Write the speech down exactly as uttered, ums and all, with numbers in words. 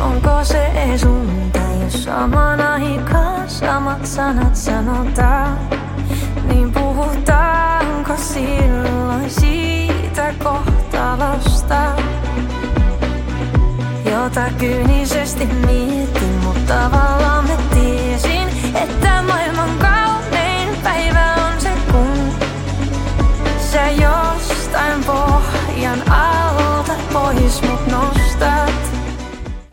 onko se ees unta, jos samaan aikaan samat sanat sanotaan? Niin puhutaanko silloin siitä kohtalosta, jota kyynisesti mietin, mutta tavallaan